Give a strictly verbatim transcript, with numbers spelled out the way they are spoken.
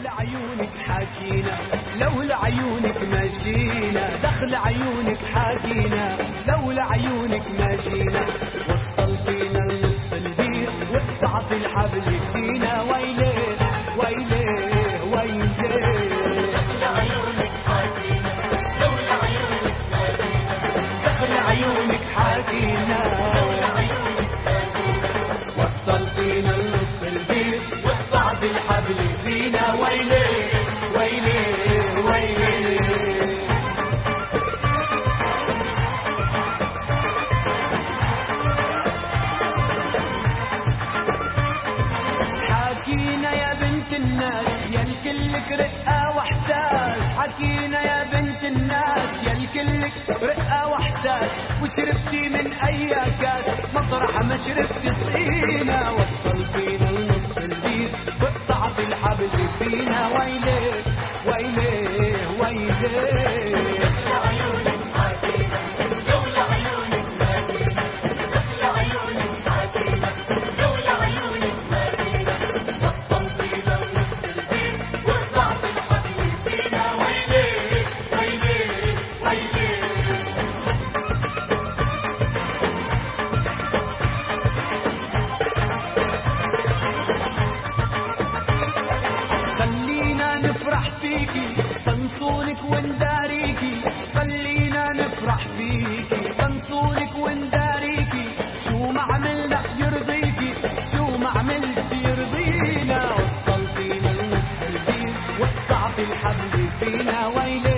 عيونك حكينا، لولا عيونك ما جينا، دخل عيونك حكينا، لولا عيونك ما جينا. وصلتينا لنص البير وقطعت الحبل فينا، ويلي ويلي ويلي. دخل عيونك حكينا، لولا عيونك ما جينا، دخل عيونك حكينا، لولا عيونك ما جينا. وصلتينا لنص البير وقطعت الحبل فينا، ويلي ويلي ويلي. حكينا يا بنت الناس يا الكلك رقة واحساس، حكينا يا بنت الناس يا الكلك رقة واحساس. وشربتي من اي كاس مطرح ما شربتي سقينا، وصلتينا لنص البير وقطعت الحبل فينا، ويلي ويلي ويلي. دخل عيونك حكينا، لولا عيونك ما جينا، دخل عيونك حكينا، لولا عيونك ما جينا. وصلتينا لنص البير وقطعت الحبل فينا، ويلي ويلي ويلي. خلينا نفرح فيكي تنصونك ونداريكي، خلينا نفرح فيكي تنصونك ونداريكي. شو ما عملنا يرضيكي، شو ما عملت يرضينا. وصلتينا لنص البير وقطعت الحبل فينا، ويلي